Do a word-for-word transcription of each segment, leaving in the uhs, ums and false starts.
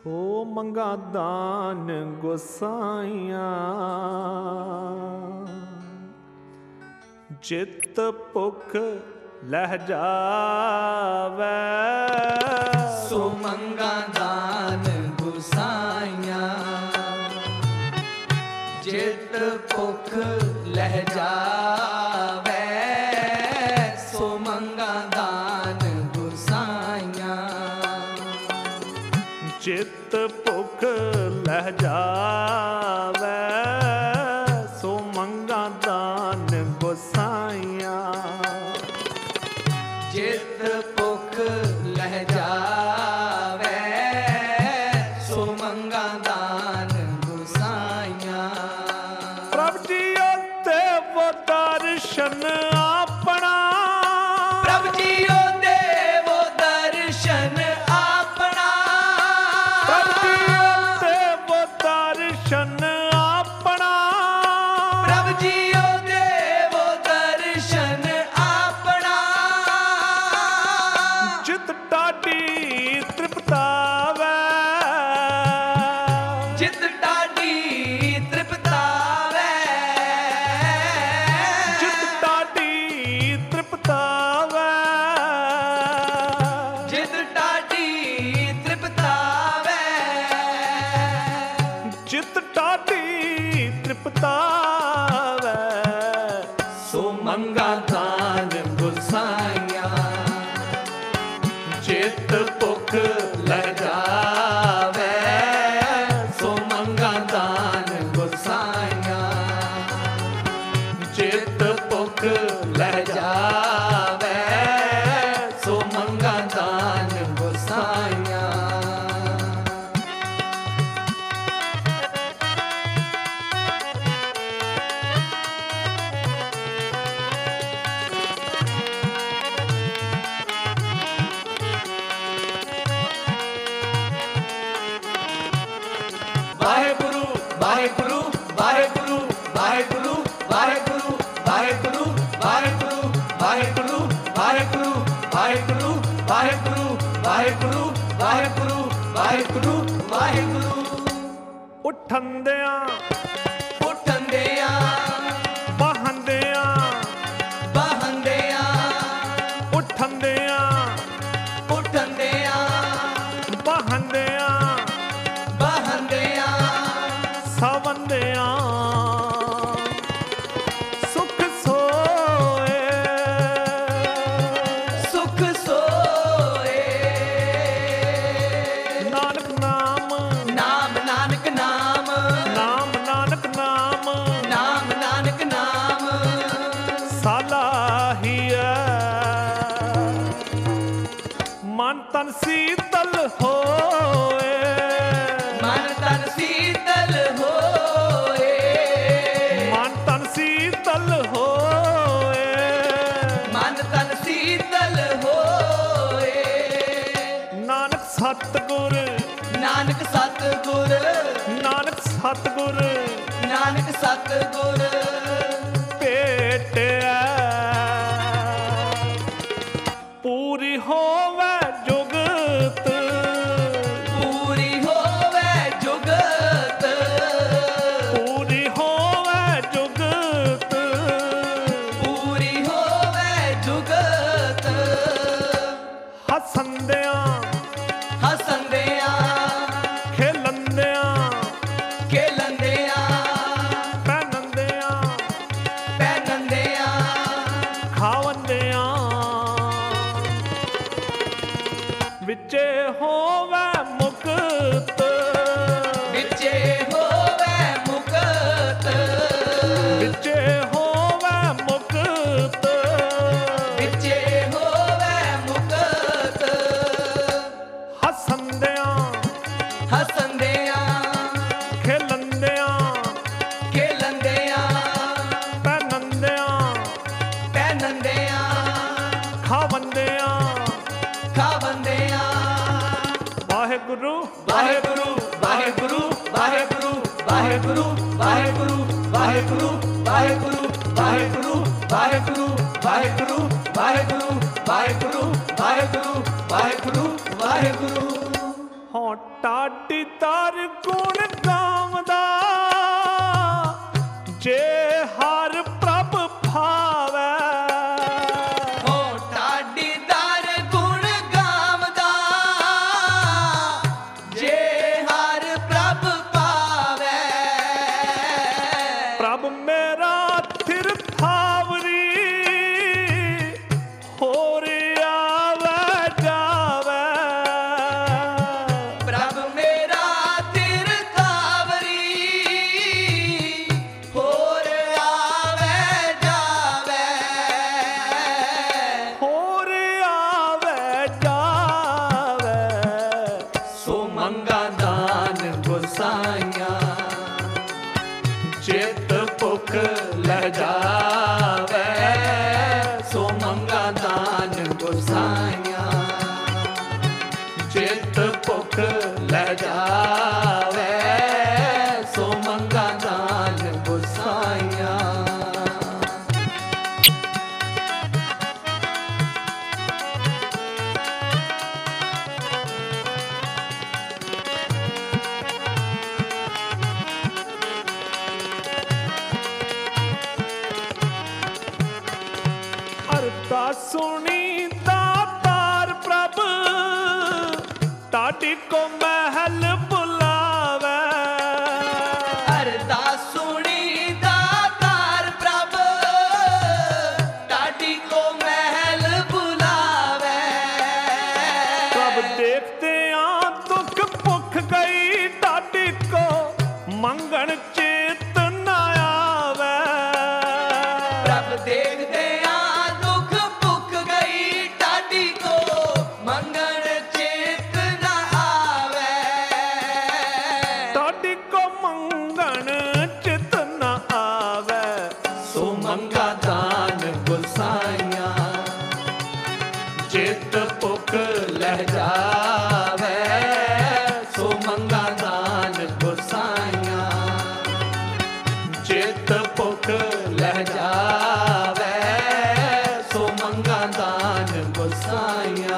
ਸੋ ਮੰਗਾ ਦਾਨ ਗੋਸਾਈਆਂ, ਚਿੱਤ ਭੁਖ ਲਹਿ ਜਾਵੇ। ਸੋ ਮੰਗਾ ਦਾਨ ਗੋਸਾਈਆਂ, ਚਿੱਤ ਭੁਖ ਲਹਿ ਜਾਵੇ। ਸੋ ਮੰਗਾ ਦਾਨ ਗੋਸਾਈਆਂ, ਚਿੱਤ ਭੁਖ ਲਹਿ ਜਾਵੇ। ਸੋ ਮੰਗਾ ਦਾਨ ਗੋਸਾਈਆਂ, ਚਿੱਤ ਭੁਖ ਲਹਿ ਜਾਵੇ। ਸੋ ਮੰਗਾ ਦਾਨ ਗੋਸਾਈਆਂ। ਪ੍ਰਭ ਜੀਓ ਦੇਵੋ ਦਰਸ਼ਨ ਆਪਣਾ, ਪ੍ਰਭ ਜੀਓ ਦੇਵੋ ਦਰਸ਼ਨ ਆਪਣਾ। ਪ੍ਰਭ ਜੀਓ ਦੇਵੋ ਦਰਸ਼ਨ ਆਪਣਾ। ਪ੍ਰਭ ਜੀਓ ਦੇਵੋ ਦਰਸ਼ਨ ਆਪਣਾ। ਚਿਤ ਟਾਢੀ ਤ੍ਰਿਪਤਾਵੇ, ਚਿਤ ਟਾਢੀ ਤ੍ਰਿਪਤਾਵੇ। ਚਿਤ ਟਾਢੀ ਤ੍ਰਿਪਤਾਵੇ। ਚਿਤ ਟਾਢੀ ਤ੍ਰਿਪਤਾਵੇ। ਚਿਤ ਟਾਢੀ ਤ੍ਰਿਪਤਾਵੇ। ਸੋ ਮੰਗਾ ਦਾਨ ਗੋਸਾਈਆਂ, ਚਿੱਤ ਭੁਖ ਲਹਿ ਜਾਵੇ। ਸੋ ਮੰਗਾ ਦਾਨ ਗੋਸਾਈਆਂ, ਚਿੱਤ ਭੁਖ ਲਹਿ ਜਾਵੇ। ਸੋ ਮੰਗਾ ਦਾਨ ਗੋਸਾਈਆਂ। ਵਾਹਿਗੁਰੂ ਵਾਹਿਗੁਰੂ ਵਾਹਿਗੁਰੂ ਵਾਹਿਗੁਰੂ ਵਾਹਿਗੁਰੂ ਵਾਹਿਗੁਰੂ ਵਾਹਿਗੁਰੂ ਵਾਹਿਗੁਰੂ ਵਾਹਿਗੁਰੂ ਵਾਹਿਗੁਰੂ ਵਾਹਿਗੁਰੂ ਵਾਹਿਗੁਰੂ ਵਾਹਿਗੁਰੂ ਵਾਹਿਗੁਰੂ ਵਾਹਿਗੁਰੂ। ਉਠੰਦਿਆਂ ਉਠੰਦਿਆਂ ਬਹੰਦਿਆਂ, ਬਹੰਦਿਆਂ ਉਠੰਦਿਆਂ ਉਠੰਦਿਆਂ ਬਹੰਦਿਆਂ, ਬਹੰਦਿਆਂ ਸਵੰਦਿਆਂ ਸੁਖ ਸੋਏ। ਸੁਖ ਸੋਏ। ਨਾਨਕ ਨਾਮ ਨਾਮ ਨਾਨਕ ਨਾਮ, ਨਾਮ ਨਾਨਕ ਨਾਮ ਨਾਮ ਨਾਨਕ ਨਾਮ। ਸਾਲਾਹੀਐ। ਮਨ ਤਨ ਸੀਤਲ ਹੋਏ। ਮਨ ਤਨ ਸੀਤਲ ਹੋਏ। ਮਨ ਤਨ ਸੀਤਲ ਹੋਏ। ਮਨ ਤਨ ਸੀਤਲ ਹੋਏ। ਨਾਨਕ ਸਤਿਗੁਰ, ਨਾਨਕ ਸਤਿਗੁਰ, ਨਾਨਕ ਸਤਿਗੁਰ ਨਾਨਕ ਸਤਿਗੁਰ ਭੇਟਿਆ। ਪੂਰੀ ਹੋਵੇ ਜੁਗਤ, ਪੂਰੀ ਹੋਵੇ ਜੁਗਤ। ਪੂਰੀ ਹੋਵੇ ਜੁਗਤ। ਪੂਰੀ ਹੋਵੇ ਜੁਗਤ। ਹਸੰਦਿਆਂ ਹਸੰਦਿਆਂ ਖੇਲੰਦਿਆਂ, ਖੇਲੰਦਿਆਂ ਪਹਿਨੰਦਿਆਂ ਪਹਿਨੰਦਿਆਂ ਖਾਵੰਦਿਆਂ। ਵਿੱਚੇ ਹੋਵੇ ਮੁਕਤ, ਵਿੱਚੇ ਹੋਵੇ ਮੁਕਤ। ਵਿੱਚੇ ਹੋਵੇ ਮੁਕਤ। ਵਿੱਚੇ ਹੋਵੇ ਮੁਕਤ। ਹਸੰਦਿਆਂ ਹਸੰਦਿਆਂ ਖੇਲੰਦਿਆਂ ਖੇਲੰਦਿਆਂ ਪਹਿਨੰਦਿਆਂ ਪਹਿਨੰਦਿਆਂ ਖਾਵੰਦਿਆਂ। ਖਾਵੰਦਿਆਂ। ਵਾਹਿਗੁਰੂ ਵਾਹਿਗੁਰੂ ਵਾਹਿਗੁਰੂ ਵਾਹਿਗੁਰੂ ਵਾਹਿਗੁਰੂ ਵਾਹਿਗੁਰੂ ਵਾਹਿਗੁਰੂ ਵਾਹਿਗੁਰੂ ਵਾਹਿਗੁਰੂ ਵਾਹਿਗੁਰੂ ਵਾਹਿਗੁਰੂ ਵਾਹਿਗੁਰੂ ਵਾਹਿਗੁਰੂ ਵਾਹਿਗੁਰੂ ਵਾਹਿਗੁਰੂ ਵਾਹਿਗੁਰੂ। ਹੁਣ टाटी तार गुण गावदा जे हर प्रभ भावै हो टाटी तार गुण गावदा जे हर प्रभ पावै प्रभ मेरा थिर थावरी होर आवे जावे प्रभ मेरा थिर थावरी होर आवे जावे होर आवे जावे सो मंगा दान गोसाइया चित भुख लह जावे सो मंगा दान गोसाइया चित भुख लह जावे सो मंगा दान गोसाइया अरता सुनी दातार प्रभ टाटी को महल बुलावे अरदास सुनी दातार प्रभ टाटी को महल बुलावे प्रभ देखते आ दुख भुख गई टाटी को मंगन चेत न आवे प्रभ देखते आ दुख भुख गई टाटी को मंगन चेत न आवे टाटी को मंगन चित न आवे सो मंगा दान गुसाइया चित भुख लह जावे सो मंगा दान गुसाइया चित भुख लह जावे सो मंगा दान गुसाइया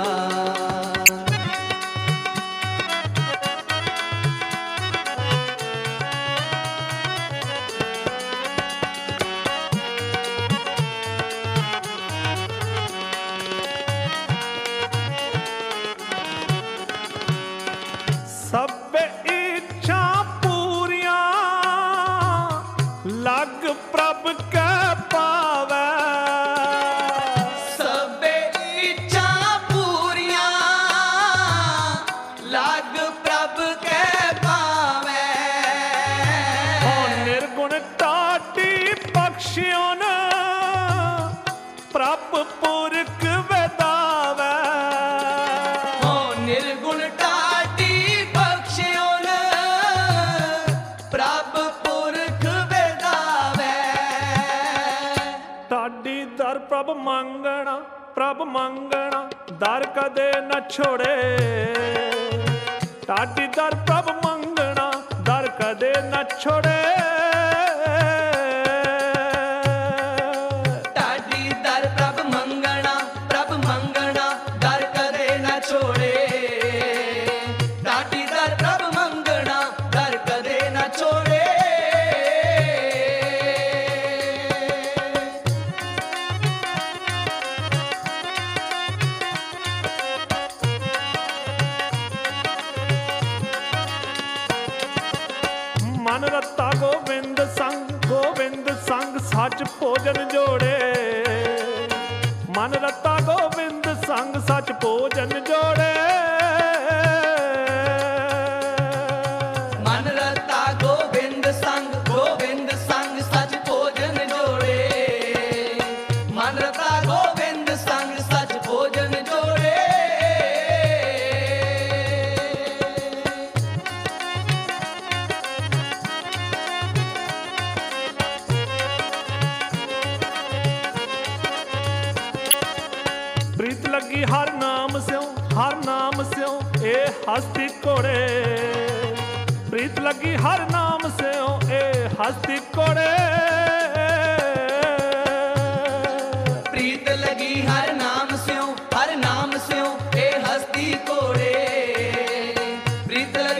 सब इच्छा पूरियां लग प्रभ कै पावे सबे इच्छा पूरियां लाग प्रभ के पावे हो निर्गुण टाटी पक्षियों न प्रभ पुरख वेदावे हो निर्गुण टाटी बख्शियों न प्रभ पुरख वेदावे टाडी दर प्रभ मंगना प्रभ मंगना दर कदे न छोड़े टाडी दर प्रभ मंगना दर कदे न छोड़े टाटी दर प्रभ मंगना प्रभ मंगना दर कदे न छोड़े टाटी दर प्रभ मंगना दर कदे न छोड़े मन रत्ता गोविंद संग गोविंद संग सच भोजन जोड़े मन रत्ता गोविंद संग सच भोजन जोड़े मन रता गोविंद संग गोविंद संग सच भोजन जोड़े मन रता गोविंद संग सच भोजन जोड़े प्रीत लगी हर नाम स्यों हर नाम स्यों ए हस्ती कोड़े प्रीत लगी हर नाम स्यों ए हस्ती कोड़े प्रीत लगी हर नाम स्यों हर नाम स्यों ए हस्ती कोड़े प्रीत